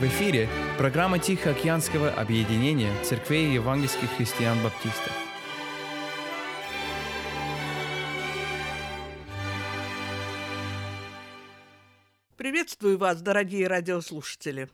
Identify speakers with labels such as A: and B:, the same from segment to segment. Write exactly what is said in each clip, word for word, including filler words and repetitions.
A: В эфире программа Тихоокеанского объединения церквей евангельских христиан-баптистов.
B: Приветствую вас, дорогие радиослушатели.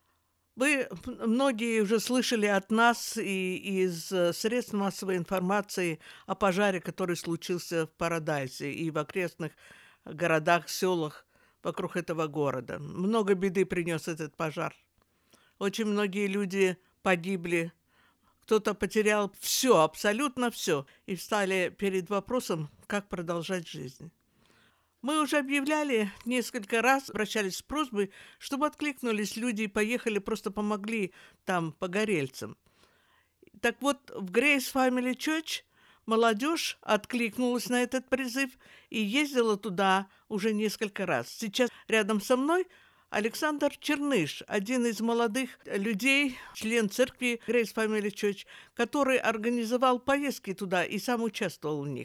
B: Вы многие уже слышали от нас и из средств массовой информации о пожаре, который случился в Парадайзе и в окрестных городах, селах вокруг этого города. Много беды принес этот пожар. Очень многие люди погибли, кто-то потерял все, абсолютно все, и встали перед вопросом, как продолжать жизнь. Мы уже объявляли несколько раз, обращались с просьбой, чтобы откликнулись люди и поехали, просто помогли там погорельцам. Так вот, в Grace Family Church молодежь откликнулась на этот призыв и ездила туда уже несколько раз. Сейчас рядом со мной Александр Черныш, один из молодых людей, член церкви Grace Family Church, который организовал поездки туда и сам участвовал в них.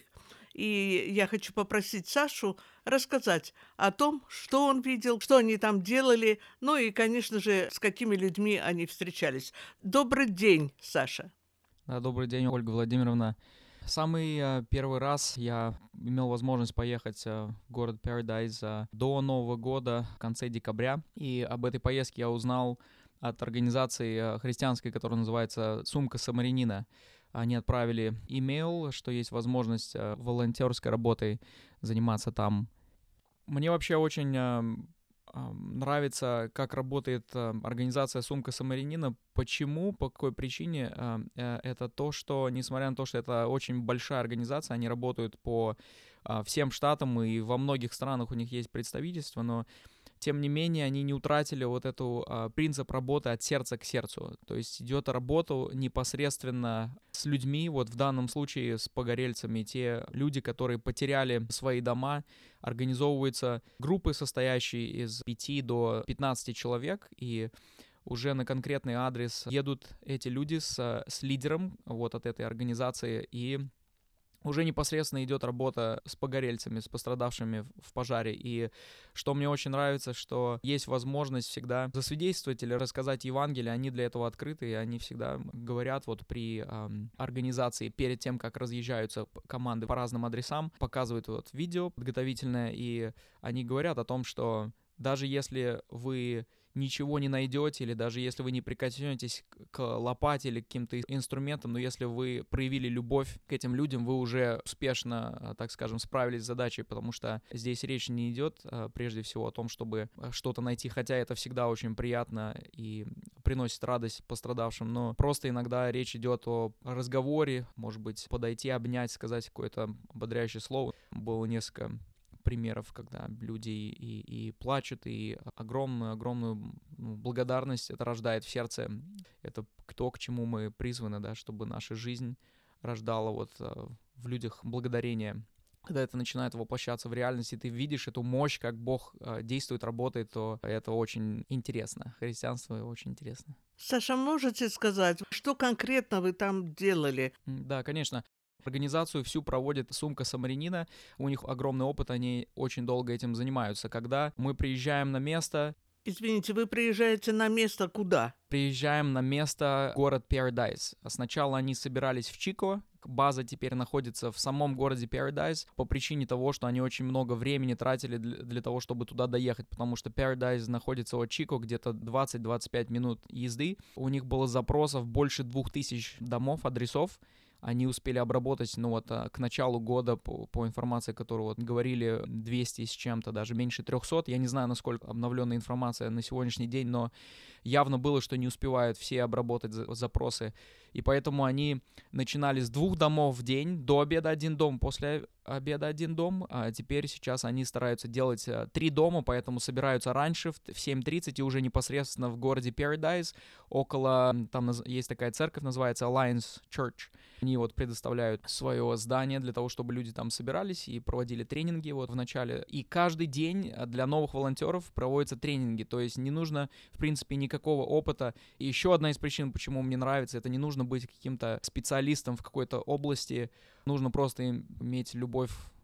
B: И я хочу попросить Сашу рассказать о том, что он видел, что они там делали, ну и, конечно же, с какими людьми они встречались. Добрый день, Саша.
C: Да, добрый день, Ольга Владимировна. Самый э, первый раз я имел возможность поехать э, в город Парадайз э, до Нового года, в конце декабря. И об этой поездке я узнал от организации э, христианской, которая называется «Сумка самарянина». Они отправили имейл, что есть возможность э, волонтерской работой заниматься там. Мне вообще очень э, э, нравится, как работает э, организация «Сумка самарянина». Почему, по какой причине? Э, э, это то, что, несмотря на то, что это очень большая организация, они работают по э, всем штатам, и во многих странах у них есть представительство, но тем не менее, они не утратили вот эту а, принцип работы от сердца к сердцу. То есть идет работа непосредственно с людьми, вот в данном случае с погорельцами. Те люди, которые потеряли свои дома, организовываются группы, состоящие из пяти до пятнадцати человек, и уже на конкретный адрес едут эти люди с, с лидером вот от этой организации, и уже непосредственно идет работа с погорельцами, с пострадавшими в пожаре. И что мне очень нравится, что есть возможность всегда засвидетельствовать или рассказать Евангелие. Они для этого открыты, и они всегда говорят вот при эм, организации, перед тем, как разъезжаются команды по разным адресам, показывают вот видео подготовительное, и они говорят о том, что даже если вы ничего не найдете, или даже если вы не прикоснетесь к лопате или к каким-то инструментам, но если вы проявили любовь к этим людям, вы уже успешно, так скажем, справились с задачей, потому что здесь речь не идет прежде всего о том, чтобы что-то найти, хотя это всегда очень приятно и приносит радость пострадавшим, но просто иногда речь идет о разговоре, может быть, подойти, обнять, сказать какое-то ободряющее слово. Было несколько примеров, когда люди и, и, и плачут, и огромную-огромную благодарность это рождает в сердце. Это то, к чему мы призваны, да, чтобы наша жизнь рождала вот в людях благодарение. Когда это начинает воплощаться в реальности, ты видишь эту мощь, как Бог действует, работает, то это очень интересно. Христианство очень интересно.
B: Саша, можете сказать, что конкретно вы там делали?
C: Да, конечно. Организацию всю проводит «Сумка самарянина». У них огромный опыт, они очень долго этим занимаются. Когда мы приезжаем на место...
B: Извините, вы приезжаете на место куда?
C: Приезжаем на место город Парадайз. Сначала они собирались в Чико. База теперь находится в самом городе Парадайз по причине того, что они очень много времени тратили для, для того, чтобы туда доехать, потому что Парадайз находится от Чико где-то двадцать-двадцать пять минут езды. У них было запросов больше двух тысяч домов, адресов. Они успели обработать, ну вот, к началу года, по, по информации, которую вот говорили, двести с чем-то, даже меньше трехсот. Я не знаю, насколько обновленная информация на сегодняшний день, но явно было, что не успевают все обработать запросы. И поэтому они начинали с двух домов в день, до обеда один дом, после обеда один дом. А теперь сейчас они стараются делать три дома, поэтому собираются раньше, в семь тридцать, и уже непосредственно в городе Парадайз, около, там есть такая церковь, называется Alliance Church. Они вот предоставляют свое здание для того, чтобы люди там собирались и проводили тренинги вот в начале. И каждый день для новых волонтеров проводятся тренинги, то есть не нужно, в принципе, никакого опыта. И еще одна из причин, почему мне нравится, это не нужно быть каким-то специалистом в какой-то области, нужно просто иметь любовь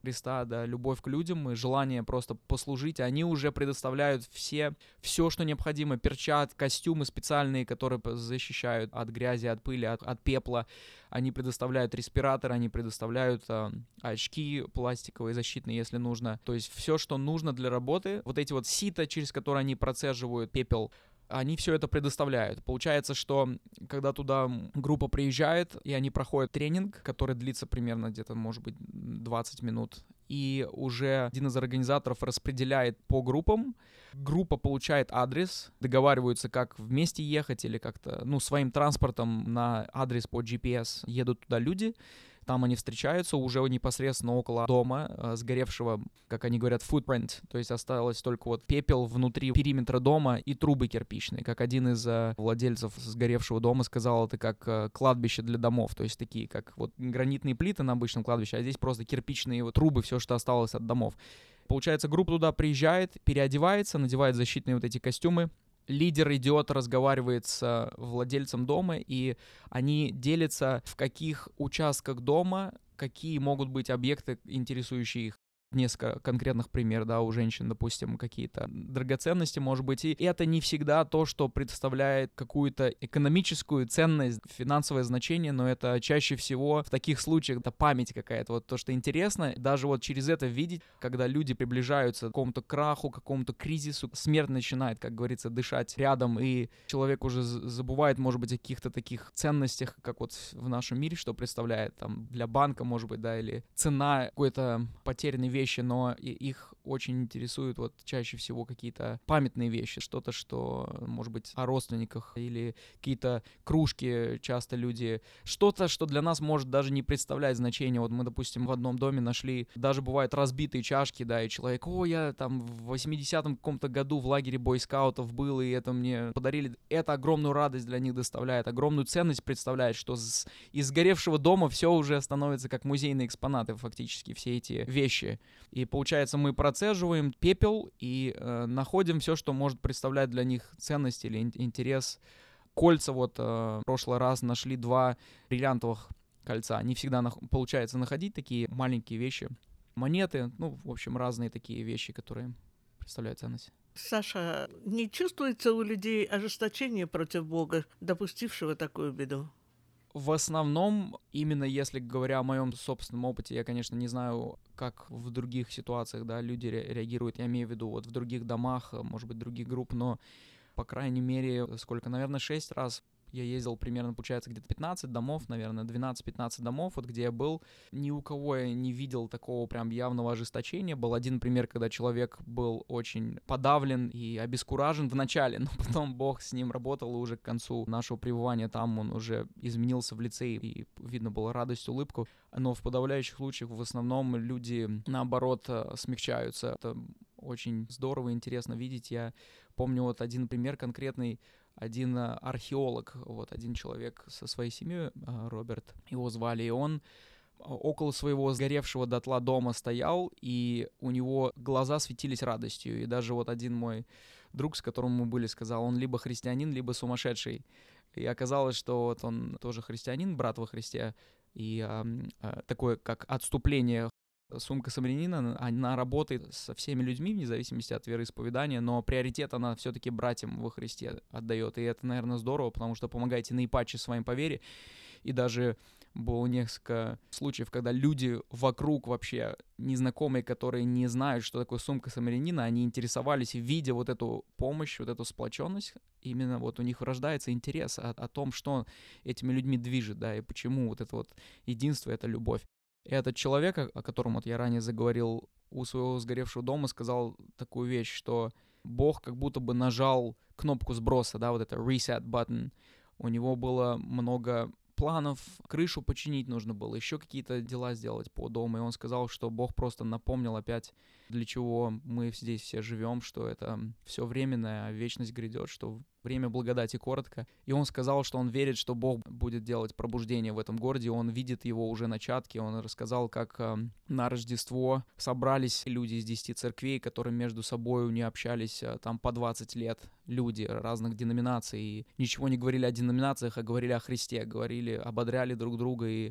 C: Христа, да, любовь к людям и желание просто послужить, они уже предоставляют все, все, что необходимо, перчатки, костюмы специальные, которые защищают от грязи, от пыли, от, от пепла, они предоставляют респираторы, они предоставляют э, очки пластиковые, защитные, если нужно, то есть все, что нужно для работы, вот эти вот сито, через которые они процеживают пепел, они все это предоставляют. Получается, что когда туда группа приезжает, и они проходят тренинг, который длится примерно где-то, может быть, двадцать минут, и уже один из организаторов распределяет по группам, группа получает адрес, договариваются, как вместе ехать или как-то, ну, своим транспортом на адрес по джи пи эс едут туда люди, там они встречаются уже непосредственно около дома, э, сгоревшего, как они говорят, footprint, то есть осталось только вот пепел внутри периметра дома и трубы кирпичные. Как один из э, владельцев сгоревшего дома сказал, это как э, кладбище для домов, то есть такие, как вот гранитные плиты на обычном кладбище, а здесь просто кирпичные вот трубы, все, что осталось от домов. Получается, группа туда приезжает, переодевается, надевает защитные вот эти костюмы. Лидер идет, разговаривает с владельцем дома, и они делятся, в каких участках дома, какие могут быть объекты, интересующие их. Несколько конкретных примеров, да, у женщин, допустим, какие-то драгоценности, может быть, и это не всегда то, что представляет какую-то экономическую ценность, финансовое значение, но это чаще всего в таких случаях это память какая-то, вот то, что интересно, даже вот через это видеть, когда люди приближаются к какому-то краху, к какому-то кризису, смерть начинает, как говорится, дышать рядом, и человек уже забывает, может быть, о каких-то таких ценностях, как вот в нашем мире, что представляет там для банка, может быть, да, или цена какой-то потерянной вещи, вещи, но их очень интересуют вот чаще всего какие-то памятные вещи, что-то, что, может быть, о родственниках или какие-то кружки часто люди, что-то, что для нас может даже не представлять значения. Вот мы, допустим, в одном доме нашли, даже бывают разбитые чашки, да, и человек, о, я там в восьмидесятом каком-то году в лагере бойскаутов был, и это мне подарили. Это огромную радость для них доставляет, огромную ценность представляет, что с, из сгоревшего дома все уже становится как музейные экспонаты, фактически, все эти вещи. И получается, мы процеживаем пепел и э, находим все, что может представлять для них ценность или интерес. Кольца, вот э, в прошлый раз нашли два бриллиантовых кольца. Не всегда нах- получается находить такие маленькие вещи. Монеты, ну, в общем, разные такие вещи, которые представляют ценность.
B: Саша, не чувствуется у людей ожесточение против Бога, допустившего такую беду?
C: В основном, именно если говоря о моем собственном опыте, я, конечно, не знаю, как в других ситуациях, да, люди ре- реагируют, я имею в виду вот в других домах, может быть, других групп, но, по крайней мере, сколько, наверное, шесть раз я ездил примерно, получается, где-то пятнадцать домов, наверное, двенадцать-пятнадцать домов, вот где я был, ни у кого я не видел такого прям явного ожесточения. Был один пример, когда человек был очень подавлен и обескуражен в начале, но потом Бог с ним работал, и уже к концу нашего пребывания там он уже изменился в лице, и видно было радость, улыбку. Но в подавляющих случаях в основном люди, наоборот, смягчаются. Это очень здорово и интересно видеть. Я помню вот один пример конкретный. Один археолог, вот один человек со своей семьей, Роберт, его звали, и он около своего сгоревшего дотла дома стоял, и у него глаза светились радостью. И даже вот один мой друг, с которым мы были, сказал, он либо христианин, либо сумасшедший. И оказалось, что вот он тоже христианин, брат во Христе, и а, а, такое как отступление. Сумка самарянина, она работает со всеми людьми, вне зависимости от вероисповедания, но приоритет она все-таки братьям во Христе отдает. И это, наверное, здорово, потому что помогаете наипаче своим по вере. И даже было несколько случаев, когда люди вокруг вообще незнакомые, которые не знают, что такое сумка самарянина, они интересовались, видя вот эту помощь, вот эту сплоченность, именно вот у них рождается интерес о, о том, что этими людьми движет, да, и почему вот это вот единство, это любовь. И этот человек, о котором вот я ранее заговорил, у своего сгоревшего дома сказал такую вещь, что Бог как будто бы нажал кнопку сброса, да, вот это reset button. У него было много планов, крышу починить нужно было, еще какие-то дела сделать по дому, и он сказал, что Бог просто напомнил опять, для чего мы здесь все живем, что это все временное, а вечность грядет, что время благодати коротко. И он сказал, что он верит, что Бог будет делать пробуждение в этом городе, он видит его уже начатки. Он рассказал, как э, на Рождество собрались люди из десяти церквей, которые между собой не общались э, там по двадцать лет, люди разных деноминаций, и ничего не говорили о деноминациях, а говорили о Христе, говорили, ободряли друг друга, и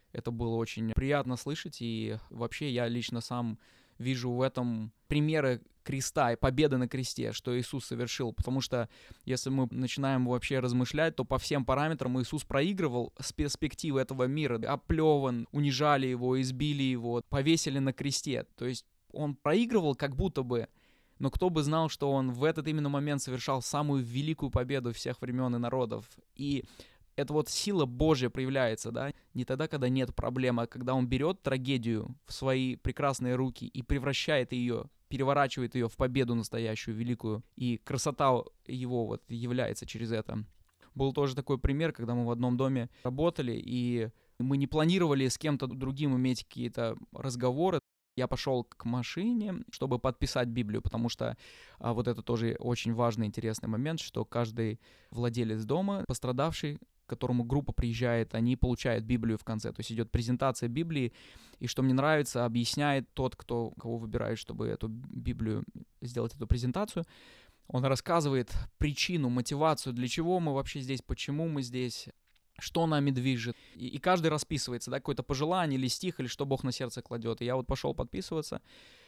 C: Это было очень приятно слышать, и вообще я лично сам вижу в этом примеры креста и победы на кресте, что Иисус совершил, потому что если мы начинаем вообще размышлять, то по всем параметрам Иисус проигрывал с перспективы этого мира, оплеван, унижали его, избили его, повесили на кресте, то есть он проигрывал как будто бы, но кто бы знал, что он в этот именно момент совершал самую великую победу всех времен и народов, и это вот сила Божья проявляется, да, не тогда, когда нет проблем, а когда он берет трагедию в свои прекрасные руки и превращает ее, переворачивает ее в победу настоящую, великую, и красота его вот является через это. Был тоже такой пример, когда мы в одном доме работали, и мы не планировали с кем-то другим иметь какие-то разговоры. Я пошел к машине, чтобы подписать Библию, потому что а, вот это тоже очень важный, интересный момент, что каждый владелец дома, пострадавший, к которому группа приезжает, они получают Библию в конце. То есть идет презентация Библии, и что мне нравится, объясняет тот, кто, кого выбирает, чтобы эту Библию сделать, эту презентацию. Он рассказывает причину, мотивацию, для чего мы вообще здесь, почему мы здесь, что нами движет. И, и каждый расписывается, да, какое-то пожелание или стих, или что Бог на сердце кладет. И я вот пошел подписываться,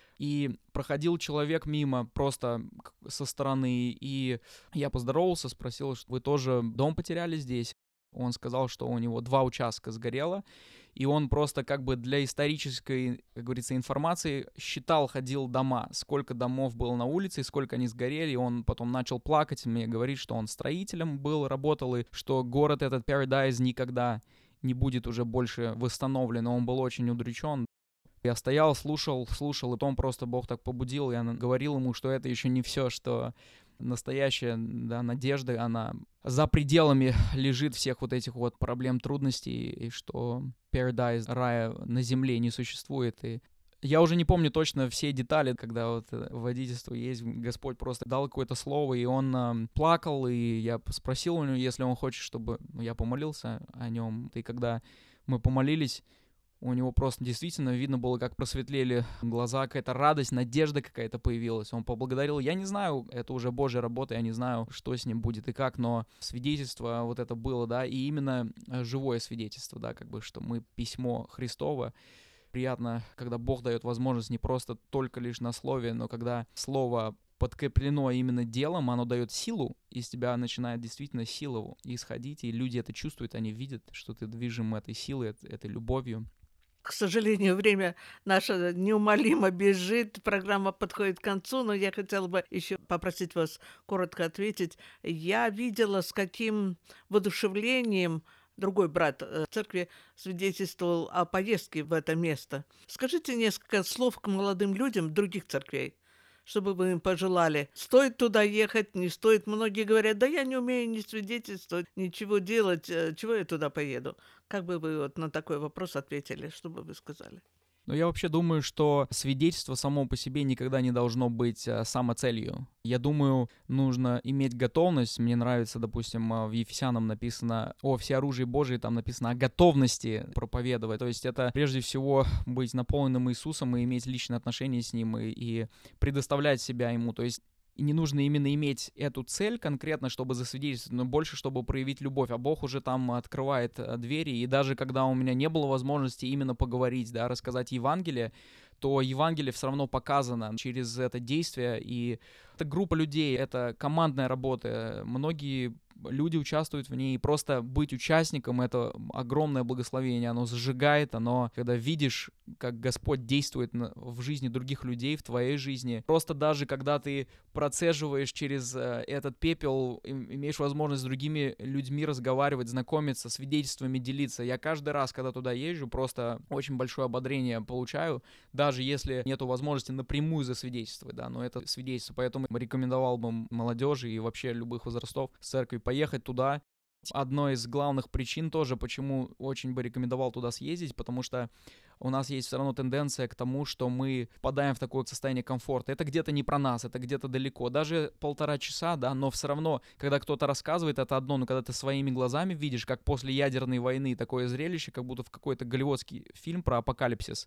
C: и проходил человек мимо просто со стороны, и я поздоровался, спросил, что вы тоже дом потеряли здесь? Он сказал, что у него два участка сгорело, и он просто как бы для исторической, как говорится, информации считал, ходил дома, сколько домов было на улице, и сколько они сгорели, и он потом начал плакать, мне говорит, что он строителем был, работал, и что город этот Paradise никогда не будет уже больше восстановлен, он был очень удручен. Я стоял, слушал, слушал, и потом просто Бог так побудил, я говорил ему, что это еще не все, что настоящая, да, надежда, она за пределами лежит всех вот этих вот проблем, трудностей, и что Paradise, рая на земле не существует. И я уже не помню точно все детали, когда вот водительство есть, Господь просто дал какое-то слово, и он э, плакал, и я спросил у него, если он хочет, чтобы я помолился о нем. И когда мы помолились, у него просто действительно видно было, как просветлели глаза, какая-то радость, надежда какая-то появилась. Он поблагодарил. Я не знаю, это уже Божья работа, я не знаю, что с ним будет и как, но свидетельство вот это было, да, и именно живое свидетельство, да, как бы, что мы письмо Христово. Приятно, когда Бог дает возможность не просто только лишь на слове, но когда слово подкреплено именно делом, оно дает силу, из тебя начинает действительно сила исходить, и люди это чувствуют, они видят, что ты движим этой силой, этой любовью.
B: К сожалению, время наше неумолимо бежит, программа подходит к концу, но я хотела бы еще попросить вас коротко ответить. Я видела, с каким воодушевлением другой брат в церкви свидетельствовал о поездке в это место. Скажите несколько слов к молодым людям других церквей, чтобы вы им пожелали. Стоит туда ехать, не стоит. Многие говорят, да я не умею ни свидетельствовать, ничего делать, чего я туда поеду? Как бы вы вот на такой вопрос ответили, что бы вы сказали?
C: Ну, я вообще думаю, что свидетельство само по себе никогда не должно быть а, самоцелью. Я думаю, нужно иметь готовность. Мне нравится, допустим, в Ефесянам написано о всеоружии Божьей, там написано о готовности проповедовать. То есть это прежде всего быть наполненным Иисусом и иметь личные отношения с Ним и, и предоставлять себя Ему. То есть и не нужно именно иметь эту цель конкретно, чтобы засвидетельствовать, но больше, чтобы проявить любовь. А Бог уже там открывает двери. И даже когда у меня не было возможности именно поговорить, да, рассказать Евангелие, то Евангелие все равно показано через это действие. И это группа людей, это командная работа. Многие люди участвуют в ней, и просто быть участником — это огромное благословение, оно зажигает, оно, когда видишь, как Господь действует на, в жизни других людей, в твоей жизни, просто даже когда ты процеживаешь через э, этот пепел, имеешь возможность с другими людьми разговаривать, знакомиться, свидетельствами делиться. Я каждый раз, когда туда езжу, просто очень большое ободрение получаю, даже если нету возможности напрямую засвидетельствовать, да, но это свидетельство, поэтому рекомендовал бы молодежи и вообще любых возрастов с церкви поехать туда. Одной из главных причин тоже, почему очень бы рекомендовал туда съездить, потому что у нас есть все равно тенденция к тому, что мы впадаем в такое состояние комфорта. Это где-то не про нас, это где-то далеко. Даже полтора часа, да, но все равно, когда кто-то рассказывает, это одно, но когда ты своими глазами видишь, как после ядерной войны такое зрелище, как будто в какой-то голливудский фильм про апокалипсис,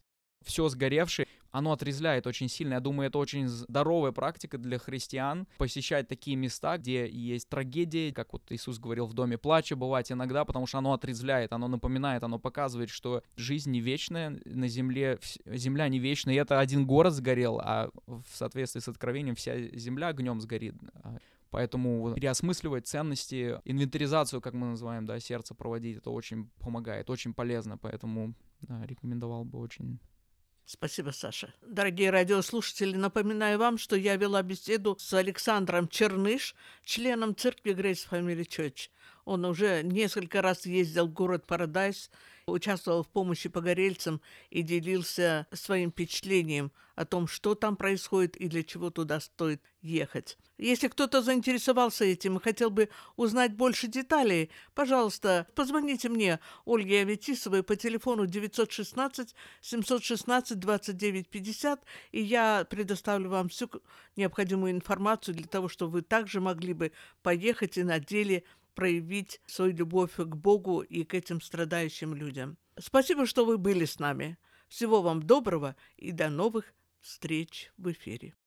C: все сгоревшее, оно отрезвляет очень сильно. Я думаю, это очень здоровая практика для христиан посещать такие места, где есть трагедии, как вот Иисус говорил, в доме плача бывать иногда, потому что оно отрезвляет, оно напоминает, оно показывает, что жизнь не вечная на земле, земля не вечная, и это один город сгорел, а в соответствии с Откровением вся земля огнем сгорит. Поэтому переосмысливать ценности, инвентаризацию, как мы называем, да, сердце проводить, это очень помогает, очень полезно, поэтому да, рекомендовал бы очень.
B: Спасибо, Саша. Дорогие радиослушатели, напоминаю вам, что я вела беседу с Александром Черныш, членом церкви Grace Family Church. Он уже несколько раз ездил в город Парадайз, участвовал в помощи погорельцам и делился своим впечатлением о том, что там происходит и для чего туда стоит ехать. Если кто-то заинтересовался этим и хотел бы узнать больше деталей, пожалуйста, позвоните мне, Ольге Аветисовой, по телефону девятьсот шестнадцать семьсот шестнадцать двадцать девять пятьдесят, и я предоставлю вам всю необходимую информацию для того, чтобы вы также могли бы поехать и на деле проявить свою любовь к Богу и к этим страдающим людям. Спасибо, что вы были с нами. Всего вам доброго и до новых встреч в эфире.